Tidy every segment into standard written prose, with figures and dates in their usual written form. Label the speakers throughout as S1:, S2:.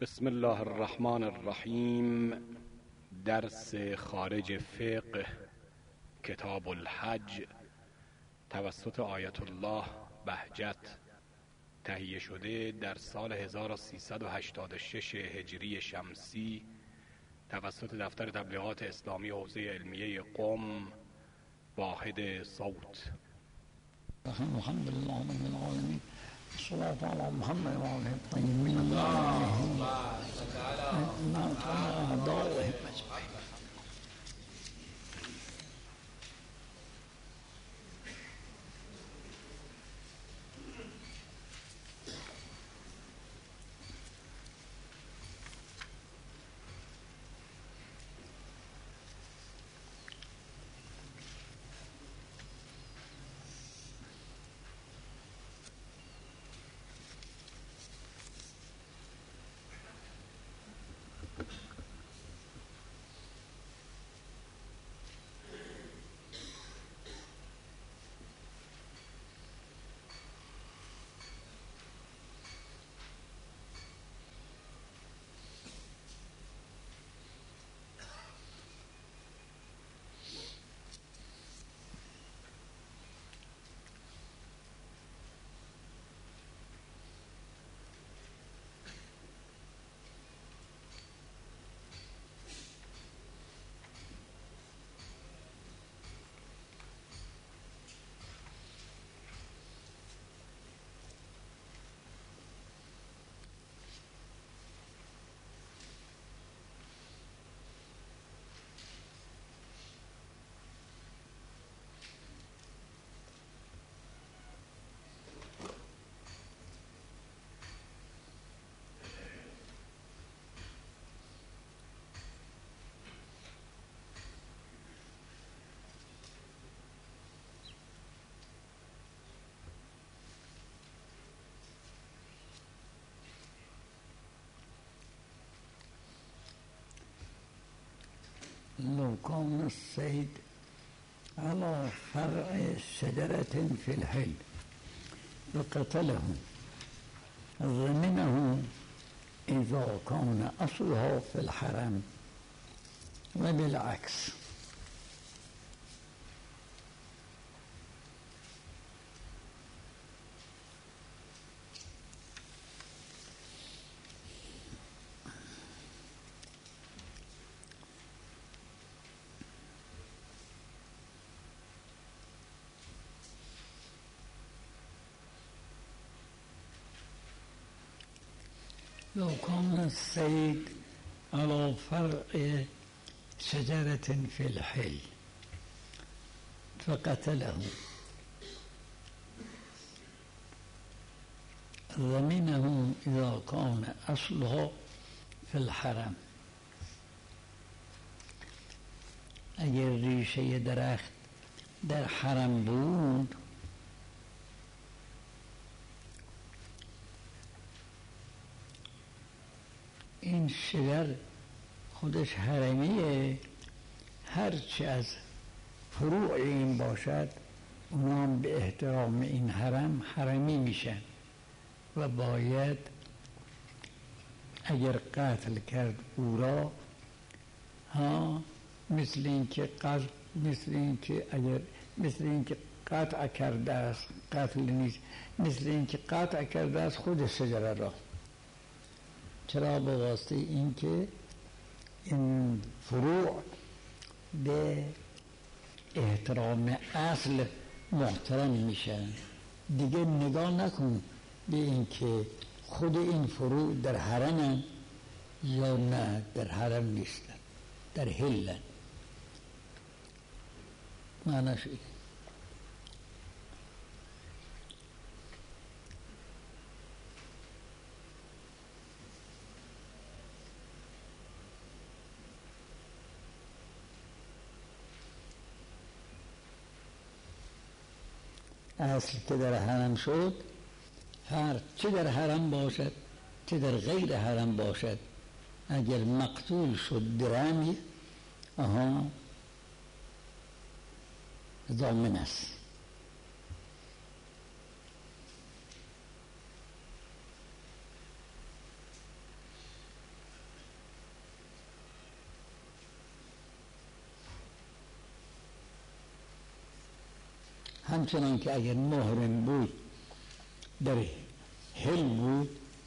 S1: بسم الله الرحمن الرحیم. درس خارج فقه کتاب الحج توسط آیت الله بهجت تهیه شده در سال 1386 هجری شمسی توسط دفتر تبلیغات اسلامی حوزه علمیه قم. واحد صوت.
S2: الحمد لله رب العالمين، الصلاة على محمد وعلى الطيبين الطاهرين أعدائهم أجمعين. لو كان الصيد على فرع شجرة في الحل فقتله ضمنه إذا كان أصلها في الحرم وبالعكس. لو كان الصيد على فرع شجرة في الحل فقتله ضمنه إذا كان أصله في الحرم. اگر ریشه درخت در حرم بود این شجر خودش حرمیه، هرچی از فروع این باشد اونا هم به احترام این حرم حرمی میشن و باید اگر قتل کرد او را مثل اینکه قطع کرده است، قتل نیست، مثل اینکه قطع کرده است خود شجره را. چرا؟ به واسطه اینکه این فروع به احترام اصل محترم میشن. دیگه نگاه نکن به اینکه خود این فروع در حرمن یا نه در حرم نیستن، در حلن. معناش اینه. اصل که در حرم شد، هر چه در حرم باشد چه در غیر حرم باشد، اگر مقتول شد درمی ضامن است. همچنان که اگر محرم بود در حل بود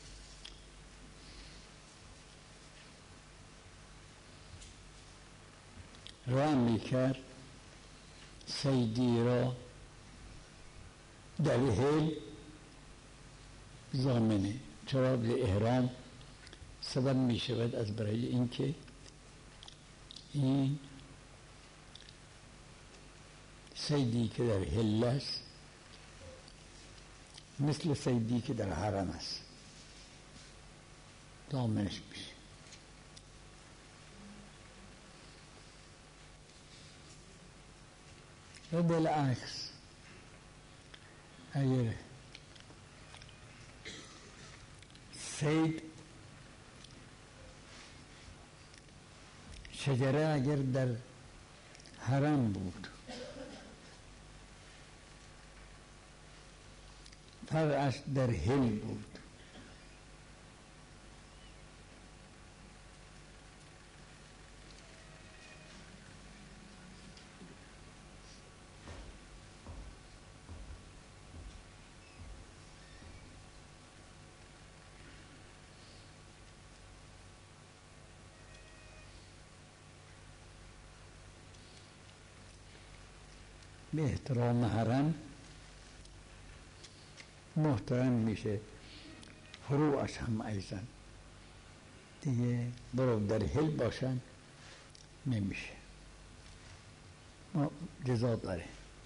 S2: رمی کرد صیدی را در حل ضامنه، چرا به احرام سبب می شود از برای اینکه این صیدی که در حل است مثل صیدی که در حرم است ضامنش میشه. و بالعکس اگر صید شجره اگر در حرم بود فرعش در حل بود به احترام حرم محترم میشه، فروعش هم ایزن دیگه برو در حل باشن نمیشه، جزا داره.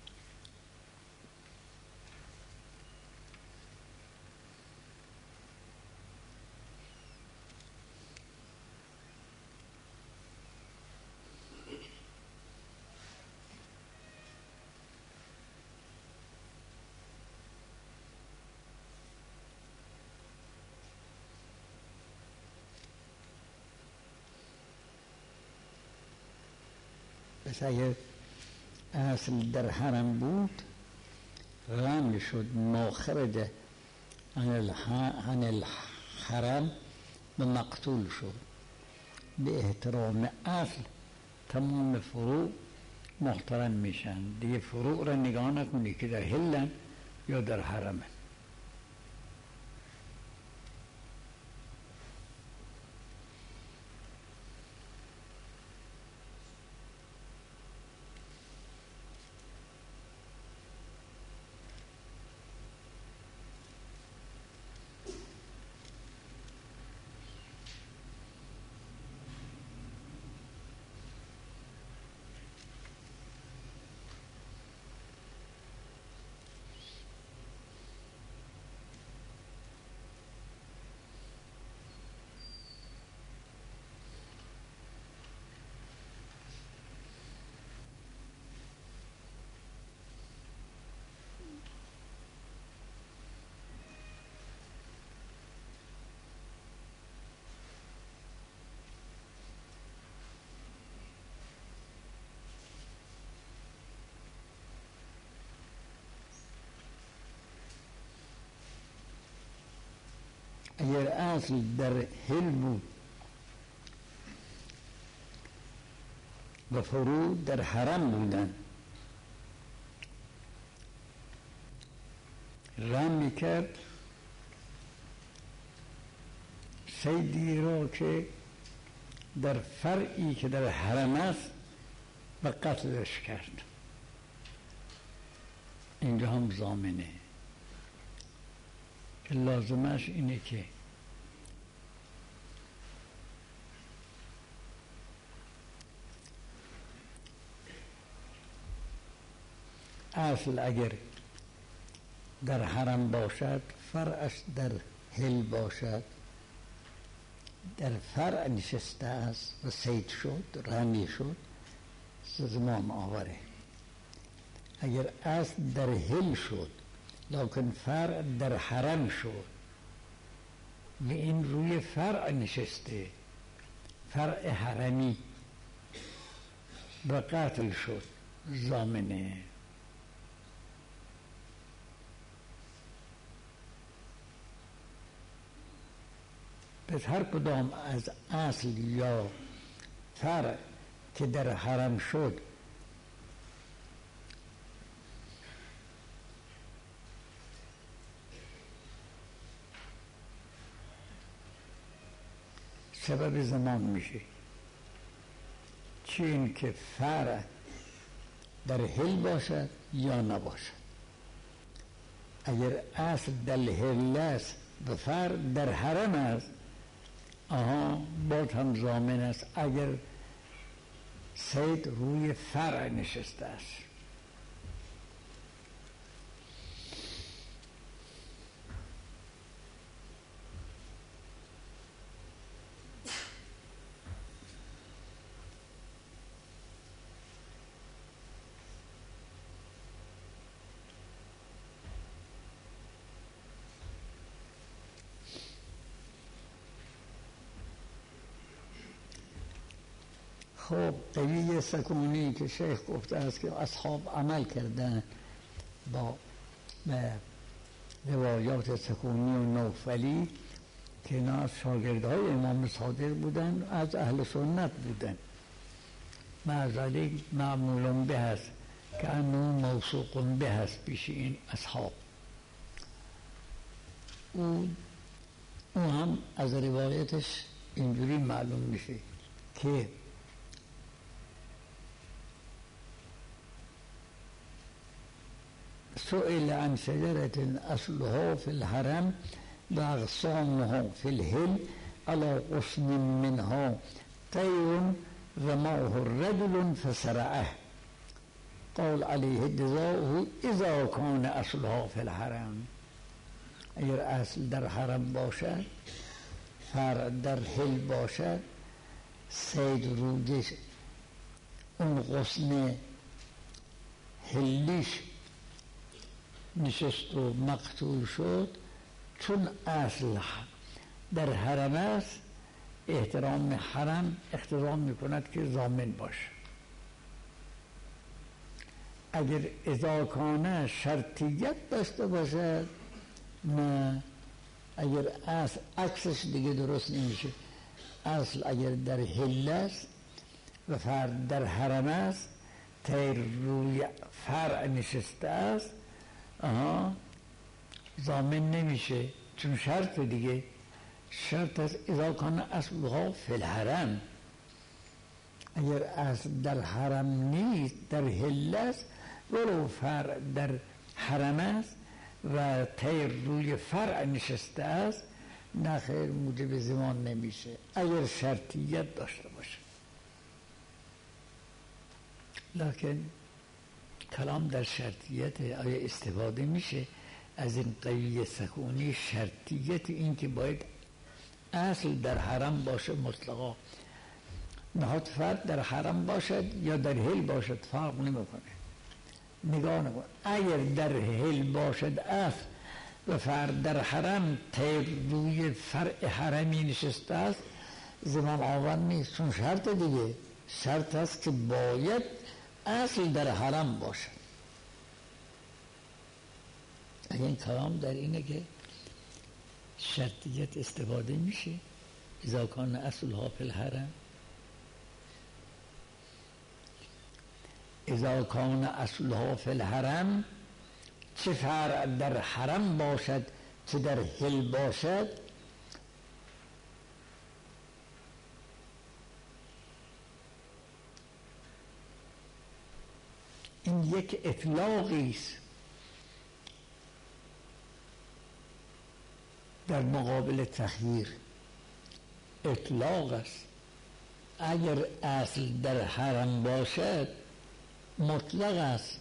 S2: پس اگر اصل در حرم بود رمی شد ما خرج عن الحرم به مقتول شد. به احترام اصل تمام فروع محترم میشن دیگه، فروع را نگاه نکنی که در حلن یا در حرمن. اگر اصل در حل بود و فروع در حرم بودن رم میکرد صیدی را که در فرعی که در حرم است و قتلش کرد. اینجا هم ضامنه که لازمش اینه که اصل اگر در حرم باشد فرعش در حل باشد، در فرع نشسته است و صید شد رمی شد زمان آوره. اگر اصل در حل شد لکن فرع در حرم شد و این روی فرع نشسته فرع حرمی و قتل شد ضامنه. پس هر کدام از اصل یا فرع که در حرم شد سبب زمان میشه. چه این که فرع در حل باشد یا نباشد. اگر اصل در حل است و فرع در حرم است، باز هم ضامن است اگر صید روی فرع نشسته است. خب قوی سکونی که شیخ گفته است که اصحاب عمل کردن با روایات سکونی و نوفلی که اینا از شاگردهای امام صادق بودن، از اهل سنت بودن، معذالی معمول به هست که انو موثوق به هست پیش این اصحاب. او هم از روایتش اینجوری معلوم میشه که سئل عن شجرة أصلها في الحرم وأغصانها في الهل على غصن منها طير رماه الرجل فسرعه قال عليه جزاؤه إذا كان أصلها في الحرم. اگر اصل در حرم باشد، فرع در هل باشد، صید رویش اون غصن هلیش نشست و مقتول شد، چون اصل در حرم است، احترام حرم اقتضا میکند که ضامن باشه. اگر اذا کان شرطیت داشته باشد نه، اگر اصل عکسش دیگه درست نمیشه. اصل اگر در حل است و فرع در حرم است، تیر روی فرع نشسته است، ضامن نمیشه، چون شرط دیگه، شرط است اذا کان اصلها فی الحرم. اگر اصل در حرم نیست، در حل است، ولو فرع در حرم است و تیر روی فرع نشسته است، نخیر موجب زمان نمیشه اگر شرطیت داشته باشه. لکن کلام در شرطیت، آیا استفاده میشه از این قوی سکونی؟ شرطیت این که باید اصل در حرم باشه مطلقا، نهاد فرد در حرم باشد یا در حل باشد فرق نمیکنه. نگاه نکن، اگر در حل باشد اصل و فرد در حرم، تیر روی فرع حرمی نشسته است، زمان آور نیست، چون شرط دیگه، شرط است که باید اصل در حرم باشد. اگر این کلام در اینه که شرطیت استفاده میشه اذا کان اصلها فی الحرم. اذا کان اصلها فی الحرم، چه فرع در حرم باشد چه در حل باشد، این یک اطلاقی است در مقابل تخییر. اطلاق است. اگر اصل در حرم باشد مطلق است،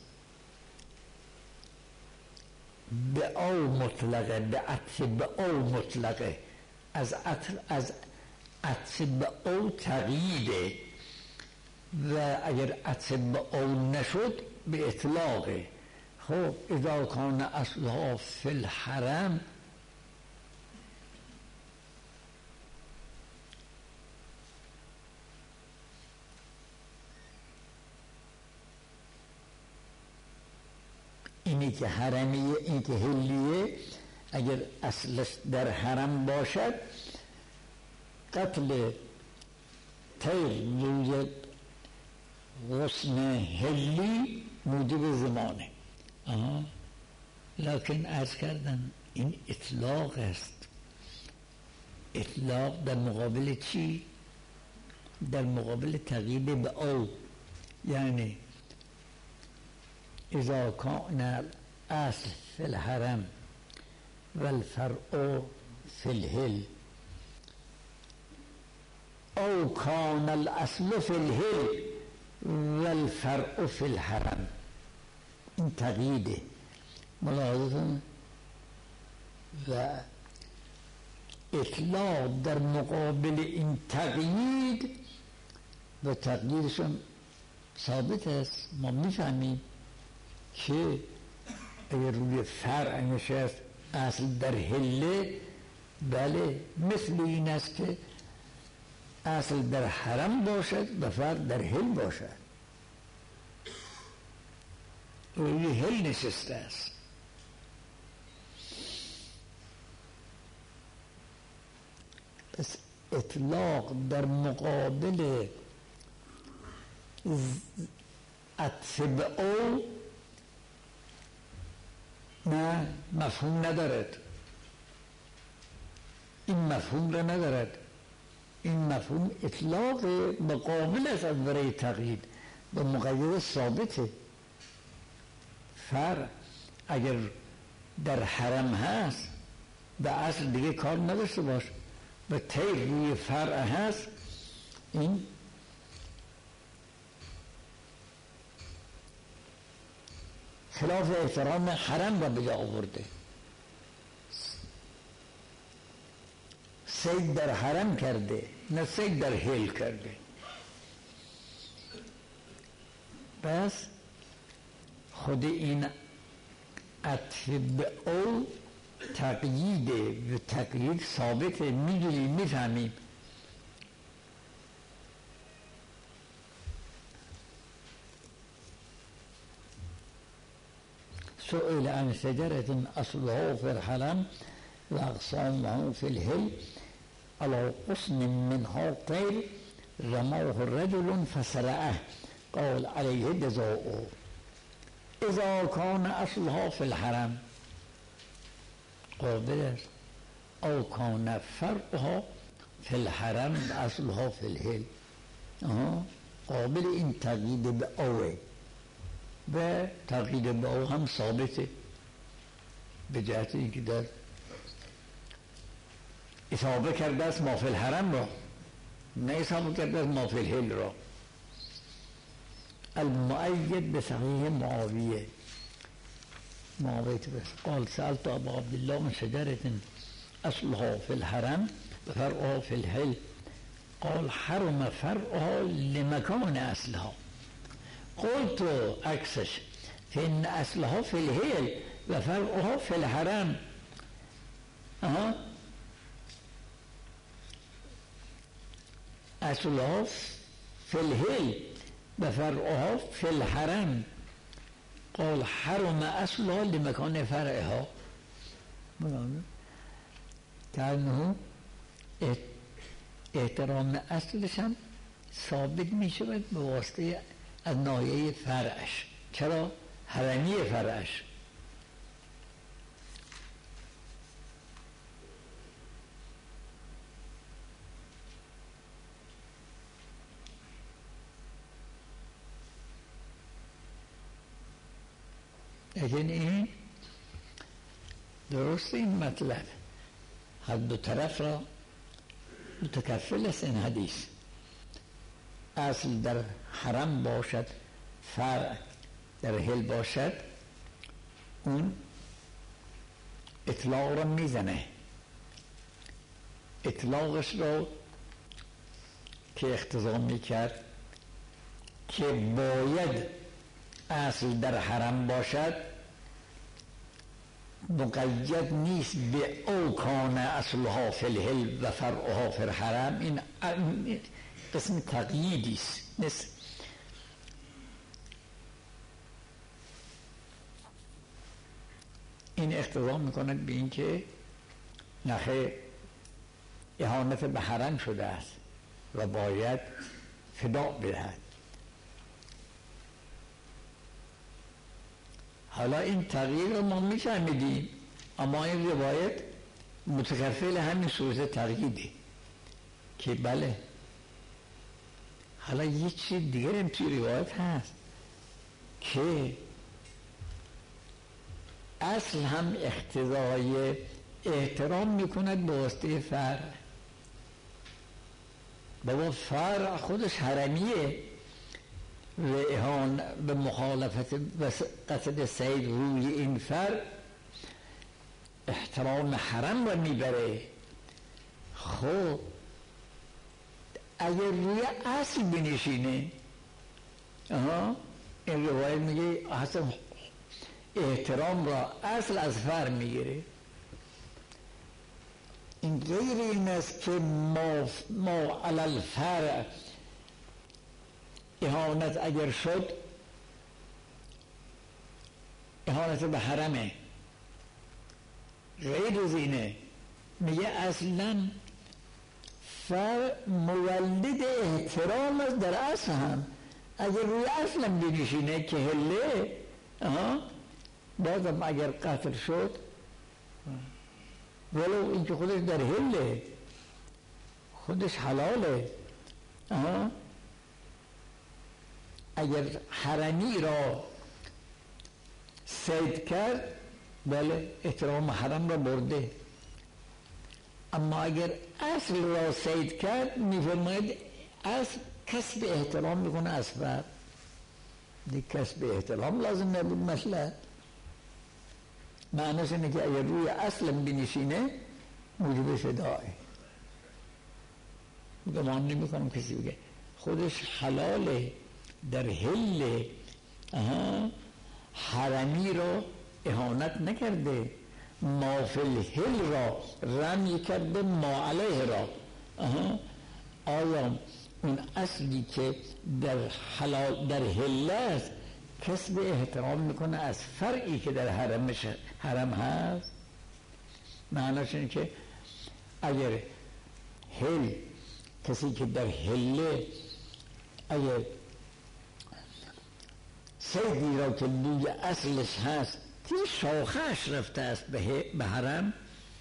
S2: به او مطلقه، به عطف به او مطلقه، از عطف به او تقییده، و اگر عطف به او نشد به اطلاقه. خب اذا کان اصلها فی الحرم، اینی که حرمیه، این که حلیه، اگر اصلش در حرم باشد، قتل تیر روی غصن حلی موجب زمانه. لکن عرض کردن این اطلاق است. اطلاق در مقابل چی؟ در مقابل تغییر به او. یعنی اذا کان الاصل فی الحرم والفرع فی الحل او کان الاصل فی الحل والفرع فی الحرم، این تقییده. ملاحظتون و اطلاق در مقابل این تقیید و تقییدشون ثابت است. ما میفهمیم که اگر روی فرع نشست اصل در حله، بله مثل این است که اصل در حرم باشد و فرع در حل باشد. روی حل نشسته است. پس اطلاق در مقابل عطف به او نه مفهوم ندارد. این مفهوم را ندارد. این مفهوم اطلاق مقابل است از برای تقیید و مقید ثابته. فرع اگر در حرم هست و اصل دیگه کار نداشته باش و تیر روی فرع هست، این خلاف احترام حرم را به جا آورده. صید در حرم کرده نه صید در حل کرده. پس خود این عطف به او تقییده و تقیید ثابته. میدونیم میفهمیم. سئل عن شجرة أصلها في الحرم وأغصانه في الحل على غصن منها طير رماه رجل فسرعه قال عليه جزاؤه اذا كان اصلها في الحرم قابل است او كان فرعها في الحرم اصلها في الحل. قابل این تقیید به اوه و تقیید به او هم ثابته به جهت اینکه در اصابه کرده است ما فی الحرم را، نه اصابه کرده است ما فی الحل را. المؤید به صحیح معاویه قال سألت ابا عبدالله من شجرة اصلها في الحرم وفرعها في الحل قال حرم فرعها لمكان اصلها قلت عكسش فإن اصلها في الحل وفرعها في الحرم. اصلها في الحل وفرعها في الحرم قال حرم اصلها لمکان فرعها. که احترام اصلش هم ثابت می شود به واسطه از ناحیه فرعش. چرا؟ حرمی فرعش. لیکن این درست این مطلب هر دو طرف را متکفل است. این حدیث اصل در حرم باشد فرع در حل باشد، اون اطلاق را میزنه. اطلاقش را که اقتضا میکرد که باید اصل در حرم باشد مقید نیست به او کان اصلها فی الحل و فرعها فی الحرم. این قسم تقییدی است. این اقتضا میکند به این که نخیر اهانت به حرم شده است و باید فدا بدهد. حالا این تغییر رو ما میفهمیدیم، اما این روایت متکفل همین صورت تقییده که بله. حالا یه چیز دیگر هم توی روایت هست که اصل هم اقتضای احترام میکند به واسطه فرع. بابا فرع خودش حرمیه و اهان به مخالفت و قصد سید روی این فرع احترام حرم را میبره. خب اگر روی اصل بنشینه، این روایت میگه اصلا احترام را اصل از فرع میگیره. این غیر این است که ما علی الفرع اهانت اگر شد اهانت به حرمه، غیر از اینه. میگه اصلا فرع مولد احترام است در اصل هم. اگر روی اصل هم بنشینه که هله بازم اگر قتل شد ولو اینکه خودش در هله خودش حلاله. اگر حرمی را صید کرد بله احترام حرم را برده. اما اگر اصل را صید کرد میفرماید اصل کسب احترام میکنه از فرد دیگه. کسب احترام لازم نبود. مثلا معنیش اینه که اگر روی اصل بنشینه موجب فداه. گمان نمیکنم کسی بگه خودش حلاله در حل حرمی را اهانت نکرده، ما فی الحل را رمی کرده ما علیه را. آیا اون اصلی که در حلال در حل است کسب احترام میکنه از فرعی که در حرم هست؟ معنیش اینه که اگر حل کسی که در حله اگر صیدی را که بوی اصلش هست که شاخهش رفته است به حرم،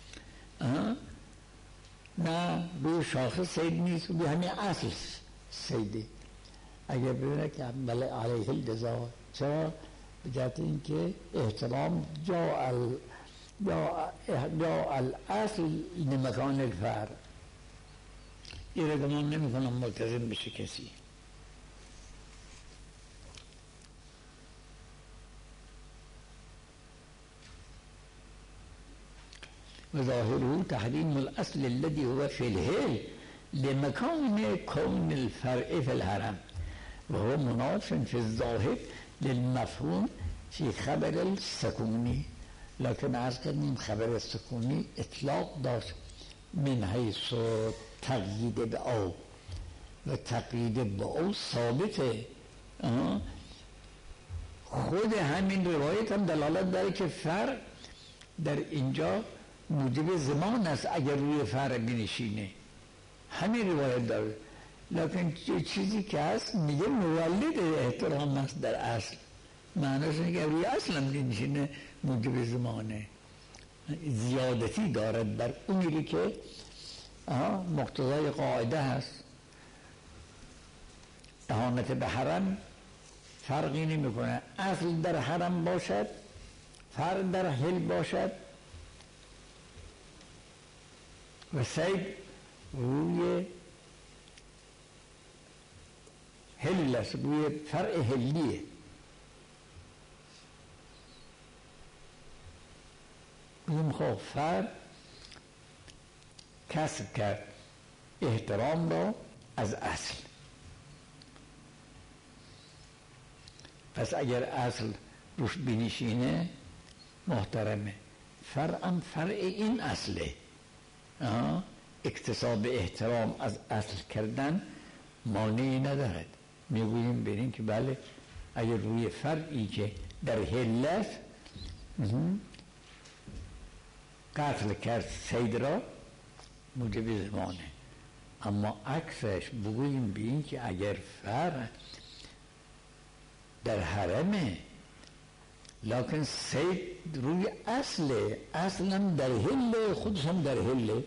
S2: نه روی شاخه صید نیست، روی همین اصل صیده. اگر ببینه که بله علیه الجزا، چرا؟ بجهت این که احترام جا الاصل لمکان الفرع. این رو گمان نمی کنم ملتزم بشه کسی. وظاهره تحریم الاصل الذي هو في الحل لمكان كون الفرع في الحرم وهو مناف في الظاهر للمفهوم في خبر السكوني. لكن عرض کردیم خبر السكوني اطلاق داشت من حیث تقیید به او و تقیید به او ثابته. خود همین روایت هم دلالت داره که فرع در اینجا موجب زمان است اگر روی فرع بنشینه. همین روایت داره. لیکن چیزی که هست میگه مولد احترام است در اصل. معنیش اینه که روی اصل هم بنشینه موجب زمانه، زیادتی دارد بر اونی که مقتضای قاعده هست. اهانت به حرم فرقی نمی کنه اصل در حرم باشد فرع در حل باشد و صید روی حل است، روی فرع حلیه. بگیم خب فرع کسب کرد احترام را از اصل. پس اگر اصل روش بنشینه محترمه. فرعم فرع این اصله. اکتساب احترام از اصل کردن مانعی ندارد. میگوییم بریم که بله اگر روی فرعی که در حل است قتل کرد صید را موجب زمانه. اما عکسش بگوییم ببین که اگر فرع در حرمه لکن صید روی اصله، اصل هم در حله، خودش هم در حله.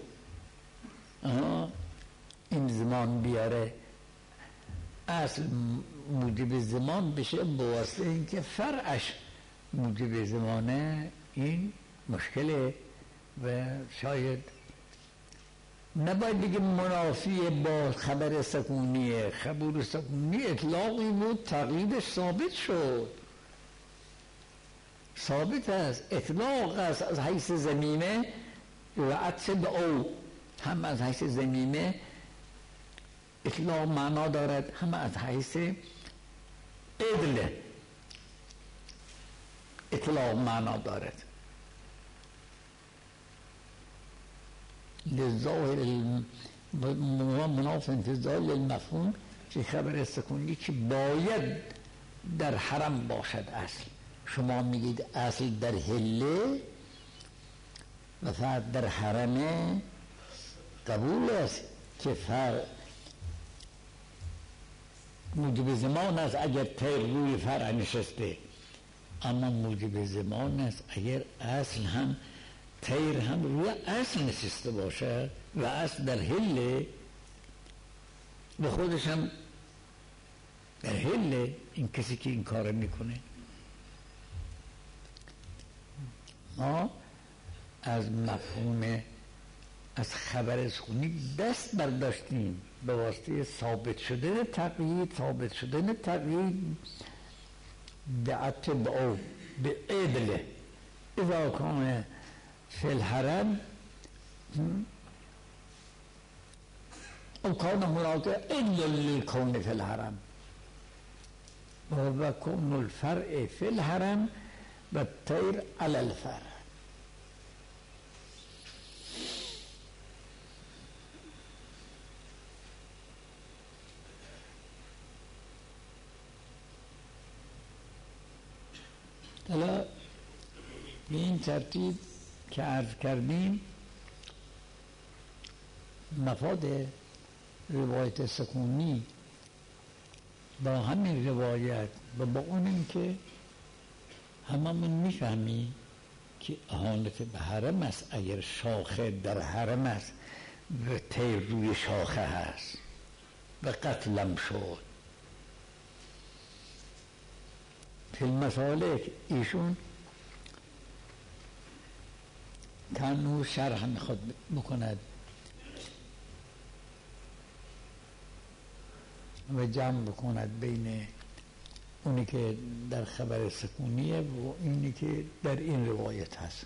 S2: این زمان بیاره، اصل موجب زمان بشه بواسطه اینکه فرعش موجب زمانه، این مشکله و شاید نباید بگیم منافی با خبر سکونیه. خبر سکونی اطلاقی بود، تقییدش ثابت شد، ثابت است، اطلاق است از حیث زمینه و عطف به او هم از حیث زمینه اطلاق معنا دارد، هم از حیث عدل اطلاق معنا دارد. للظاهر مناف انتظار للمفهوم که خبر سکونی که باید در حرم باشد. اصل شما میگید اصل در حله و فرد در حرمه، قبول است که فرد موجب زمان است اگر تیر روی فرع نشسته، اما موجب زمان است اگر اصل هم تیر هم روی اصل نشسته باشه و اصل در حله و خودش هم در حله. این کسی که این کار میکنه، ما از مفهوم از خبر سکونی دست برداشتیم به واسطه ثابت شدن تقیید، ثابت شدن تقیید به عطف او به عدل. اذا کان فی الحرم او کان هناک عدل للکون فی الحرم و کون الفرع فی الحرم و الطیر علی الفرع. حالا به این ترتیب که عرض کردیم مفاد روایت سکونی با همین روایت و با اون این که هممون میفهمی که اهانت به حرم است اگر شاخه در حرم است و تیر روی شاخه هست و قتلم شد. فی المسالک ایشون کانو شرح میخواد بکند و جمع بکند بین اونی که در خبر سکونیه و اینی که در این روایت هست.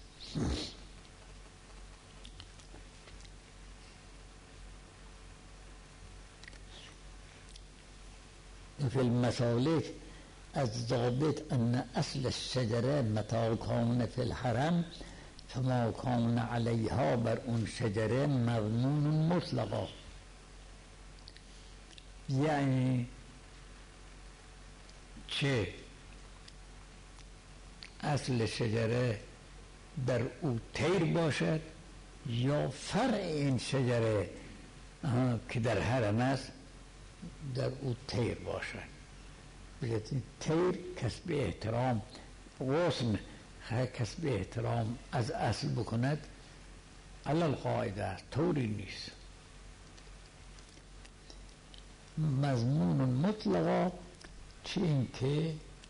S2: فی المسالک از ضابط ان اصل الشجره متى کان فی الحرم فما کان علیها بر اون شجره مضمون مطلقا. یعنی چه اصل شجره در او تیر باشد یا فرع این شجره که در حرم است در او تیر باشد. بجد تیر کسب احترام، غصن کسب احترام از اصل بکند علل قاعده است، طوری نیست. مضمون مطلقا چه این که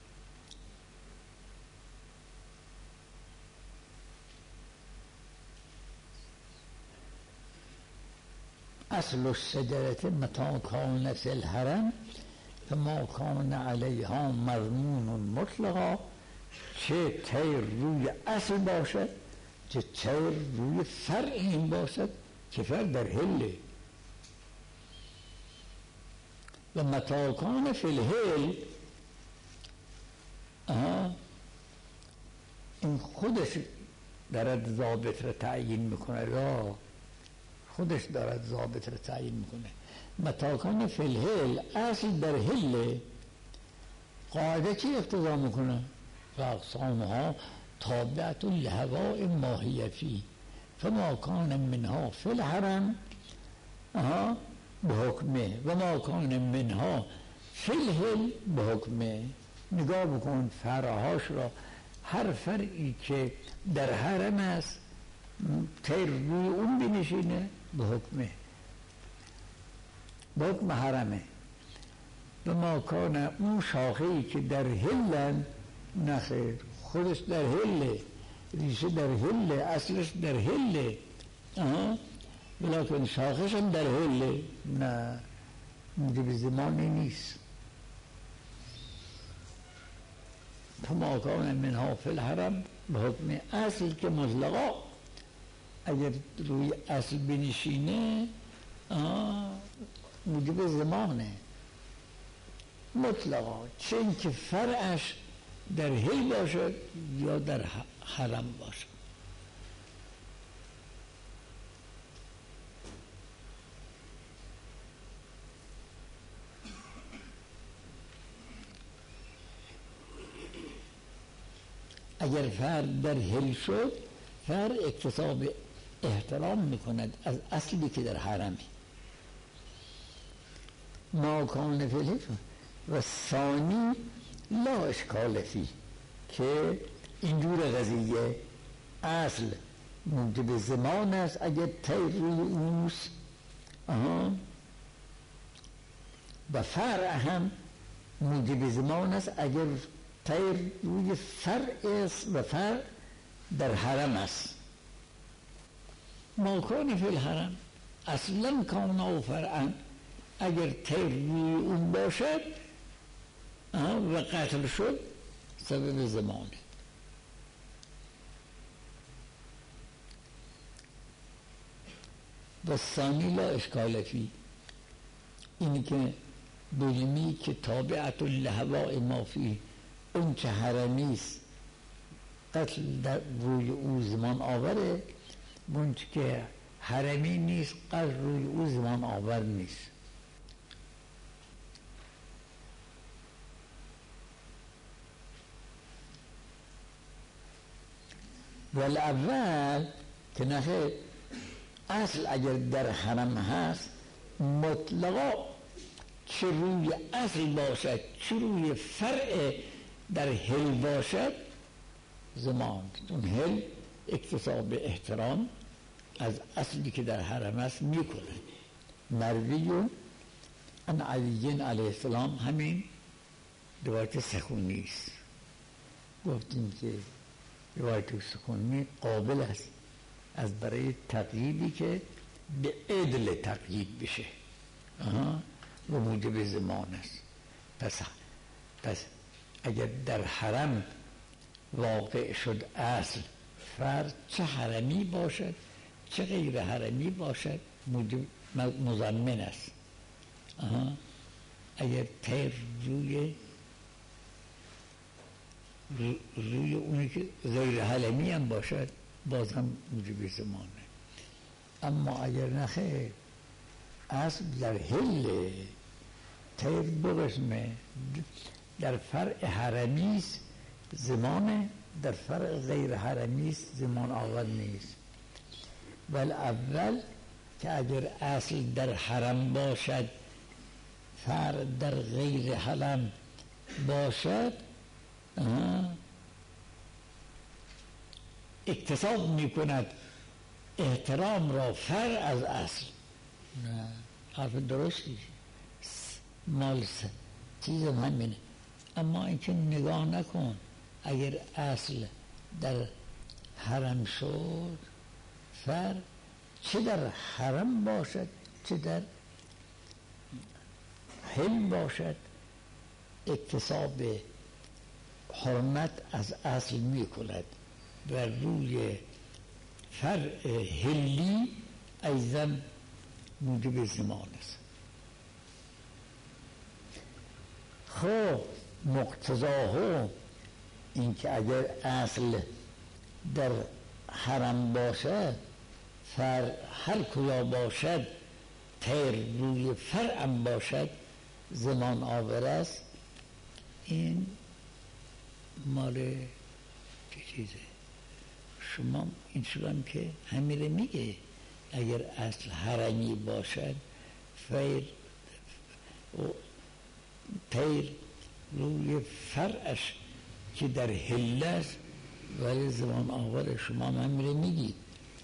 S2: اصل الشجرة متى کان فی الحرم فما کان علیها مضمون مطلقا، چه تیر روی اصل باشد چه تیر روی فرع این باشد که فرع در حله. و متى کان فی الحل این خودش دارد ضابط را تعیین میکنه، را خودش دارد ضابط را تعیین میکنه. متى کان فی الحل اصل در حل، قاعده چی اقتضا میکنه؟ و اقسامها تابعة لهواء ماهیه فی فما کان منها فی الحرم بحکمه و ما کان منها فی الحل بحکمه. نگاه بکن فرعهاش را هر فرعی که در حرم است طیر روی اون بنشینه به حکم حرمه. و ما کان اون شاخه‌ای که در هلن نخیر، خودش در هله، ریشه در هله، اصلش در هله، ولیکن شاخش هم در هله، نه موجب زمانی نیست. فما کان منها فی الحرم به حکم اصل که مطلقا اگر روی اصل بنشینه موجب زمانه مطلقا، چه اینکه فرعش در هی باشد یا در حرم باشد. اگر فرد در هل شد، فرد اکتساب احترام میکند از اصلی که در حرمه. ما کان فی الحل و ثانی لا اشکال فی، که اینجور قضیه اصل موجب زمان است اگر طیر روی اونس، و فرع هم موجب زمان است اگر طیر روی فرع است و فرع در حرم است. ما کان فی الحرم اصلا کانا و فرعا، اگر طیر روی اون باشد و قتل شد سبب زمانه. و ثانی لا اشکال فی، اینی که بجمی که تابعت لهواء ما فی، اون چه حرمیست قتل در روی او زمان آوره، اون که حرمی نیست قتل روی او زمان آور نیست. ولی اول که نخیر اصل اگر در حرم هست مطلقا چه روی اصل باشد چه روی فرع در هل باشد زمان. اون هل اکتساب احترام از اصلی که در حرم است میکنه. مروی عن علی علیه السلام، همین روایت سخونی است. گفتیم که روایت سخونی قابل است از برای تقییدی که به عدل تقیید بشه و موجب زمان است. پس اگر در حرم واقع شد اصل، فرد چه حرمی باشد چه غیر حرمی باشد موجب مضمن است. اگر طیر روی اونی که غیر حرمی هم باشد باز هم موجب زمانه. اما اگر نخیر اصل در هل طیر بقسمه، در فرع حرمیست زمانه، در فرع غیر حرمیست زمان آور نیست. ولی اول که اگر اصل در حرم باشد فرع در غیر حرم باشد اکتساب میکند احترام را فرع از اصل. نه حرف درستی مال چیزم همینه. اما اینکه نگاه نکن اگر اصل در حرم شد فرع چه در حرم باشد چه در حل باشد اکتساب حرمت از اصل می کند و روی فرع حلی ایضا موجب زمان است. خب مقتضاه این که اگر اصل در حرم باشد فرع هر کجا باشد طیر روی فرعم باشد زمان آور است. این مال چه چیزه؟ شما این شدم که همیره میگه اگر اصل حرمی باشد طیر روی فرعش که در حل است ولی زبان آور شما میره میگید.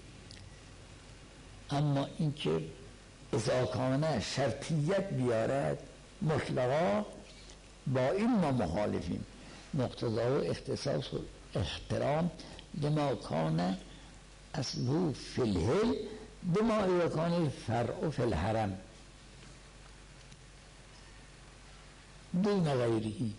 S2: اما اینکه اذا کان شرطیت بیارد مطلقا، با این ما مخالفیم. مقتضا و اختصاص و احترام لما کان اصله فی الحل بما اذا کان الفرع فی الحرم دون غیره.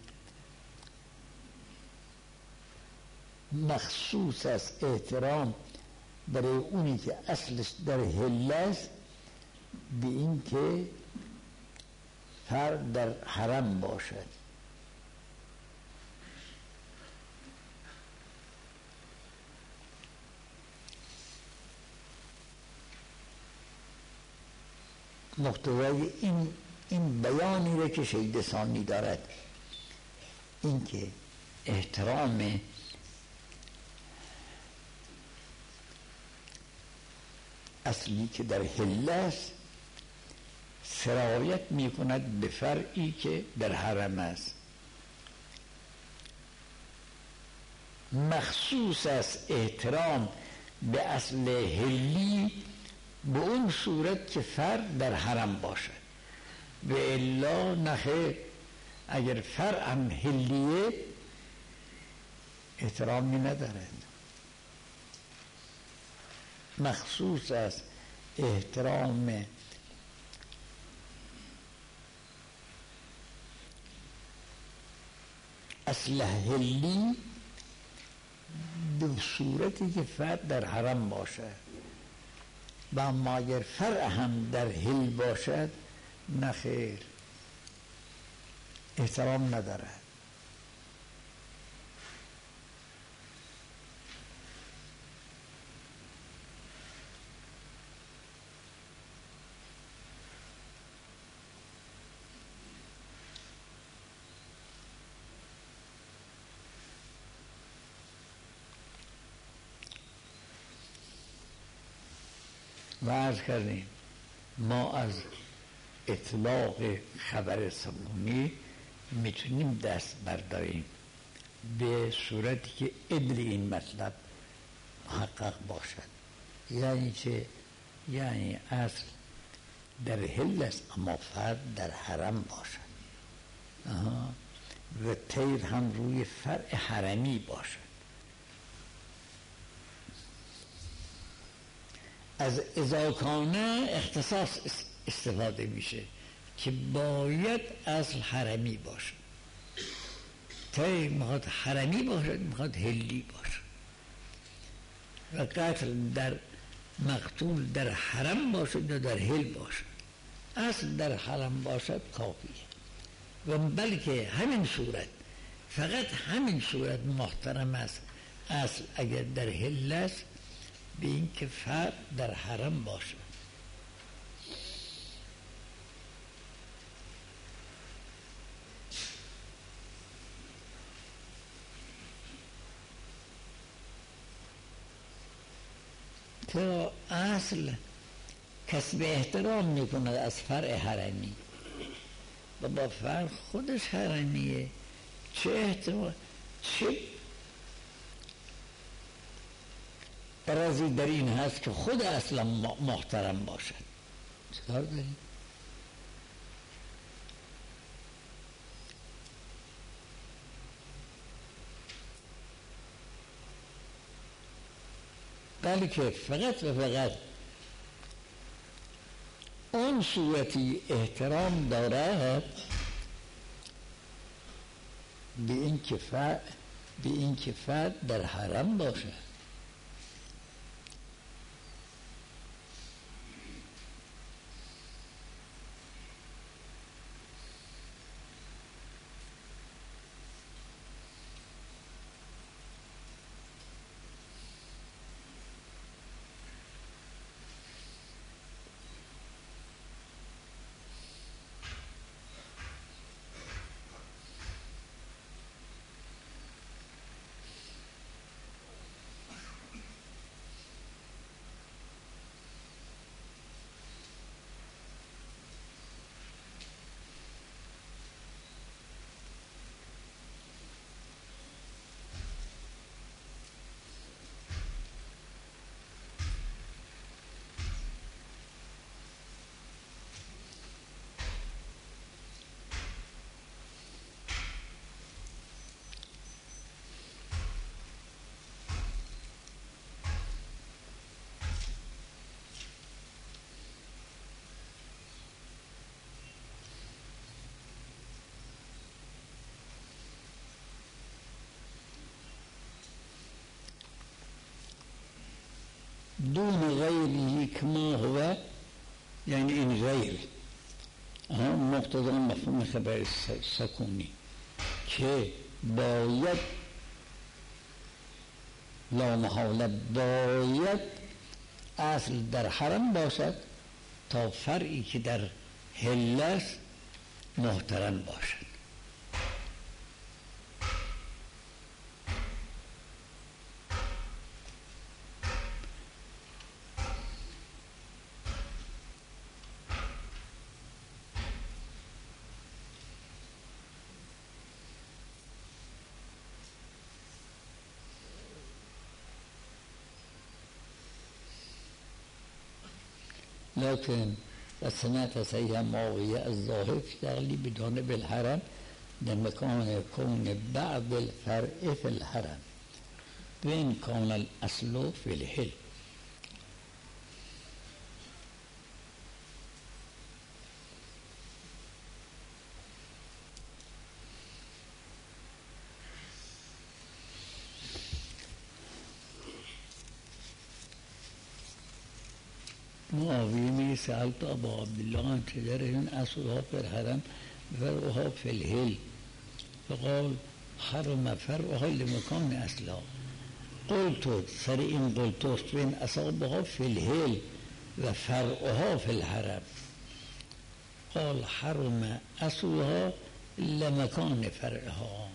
S2: مخصوص است احترام برای اونی که اصلش در حل است، به این که فرع در حرم باشد. مقتضای این بیانی را که شیخ ثانی دارد، این که احترام اصلی که در حل است سرایت می کند به فرعی که در حرم است. مخصوص است احترام به اصل حلی به اون صورت که فرع در حرم باشد، و الا نخیر. اگر فرع هم حلیه احترامی ندارد. مخصوص است احترام اصل حلی به صورتی که فرع در حرم باشد، و اما اگر فرع هم در حل باشد نخیر، احترام ندارد. و عرض کردیم ما از اطلاق خبر سمومی میتونیم دست برداریم به صورتی که عدل این مطلب محقق باشد. یعنی چه؟ یعنی اصل در حل است اما فرد در حرم باشد. و طیر هم روی فرع حرمی باشد. از اذا کان اختصاص استفاده میشه که باید اصل حرمی باشد. طیر میخواد حرمی باشد، میخواد حلی باشد. و قتل در مقتول در حرم باشد یا در حل باشد، اصل در حرم باشد کافیه. و بلکه همین صورت، فقط همین صورت محترم است. اصل اگر در حل است به این که فرد در حرم باشد. چرا اصل کسب احترام میکند از فرع حرمی و با فرع خودش حرمیه، چه احترام، چه برازی در این هست که خود اصلا محترم باشد. چکار داریم؟ بلکه فقط و فقط اون صورتی احترام دارد به این که فرد در حرم باشد. دون غیری که ما هو، یعنی این غیر مقتضا مفهوم خبر سکونی که باید لا محاله باید اصل در حرم باشد تا فرعی که در حل است محترم باشد. لكن السنة صحيحة ماوية الظاهر في تغليب بجانب الحرم لمكان يكون بعض الفرع في الحرم وإن كان الأصل في الحل. معاوية سألت أبا عبد الله عن شجرة أصلها في الحرم فرعها في الهل فقال حرم فرعها لمكان أصلها. قلت سرين قلت فين أصابها في الهل وفرعها في الحرم قال حرم أصلها لمكان فرعها.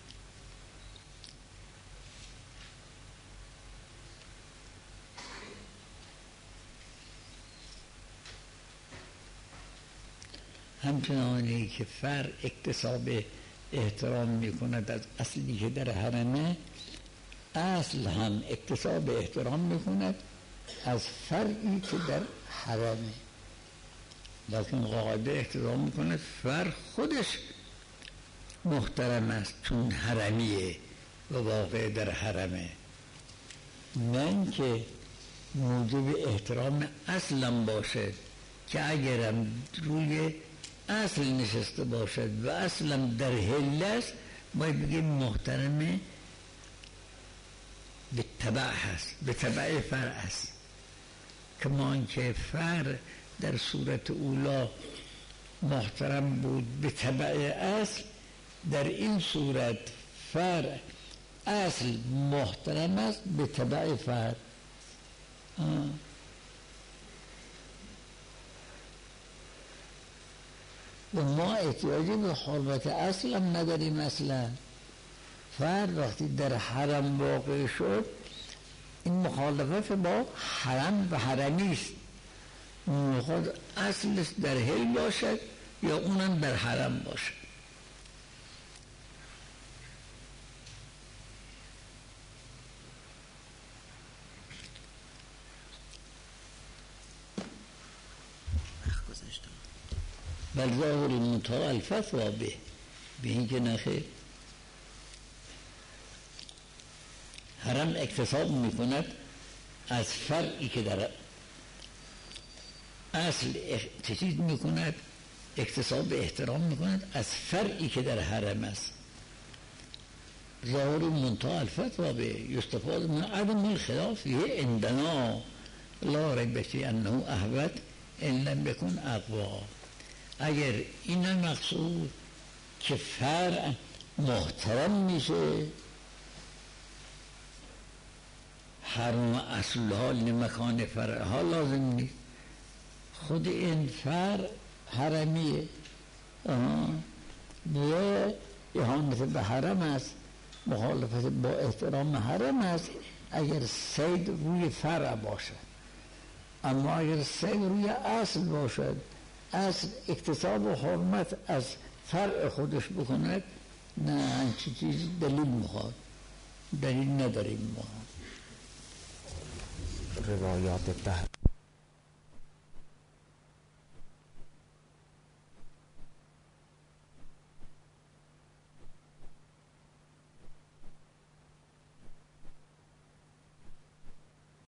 S2: همچنانی که فرع اکتساب احترام میکند از اصلی که در حرمه، اصل هم اکتساب احترام میکند از فرعی که در حرمه، لیکن قاعده احترام میکند فرع خودش محترم است چون حرمیه و واقع در حرمه، نه اینکه موجب احترام اصلا باشه که اگرم روی اصل نشسته باشد و اصلا در حل است باید بگیم محترمه به تبع هست، به تبع فرع است. کما اینکه فرع در صورت اولا محترم بود به تبع اصل، در این صورت فرع اصل محترم است به تبع فرع. و ما احتیاجی به حرمت اصل هم نداریم. اصلا فرد وقتی در حرم واقع شد این مخالفت با حرم و حرمی است، میخواد اصلش در حل باشد یا اونم در حرم باشد. بل ظاهر منتهى الفتوى به اینکه نخیر حرم اکتساب میکند از فرعی که در اصل چیز میکند، اکتساب احترام میکند از فرعی که در حرم است. ظاهر منتهى الفتوى به یستفاد من عدم الخلاف عندنا لا ریب فی انه احوط ان لم یکن اقوا. اگر این مقصود که فرع محترم میشه، حرم اصلها لمکان فرعها لازم نیست. خود این فرع حرمیه، یا اهانت به حرم است، مخالفت با احترام حرم است اگر صید روی فرع باشد. اما اگر صید روی اصل باشد، اصل اکتساب و حرمت از فرع خودش بکند، نه همچی چیزی دلیل میخواد، دلیل نداریم ما.
S3: روایات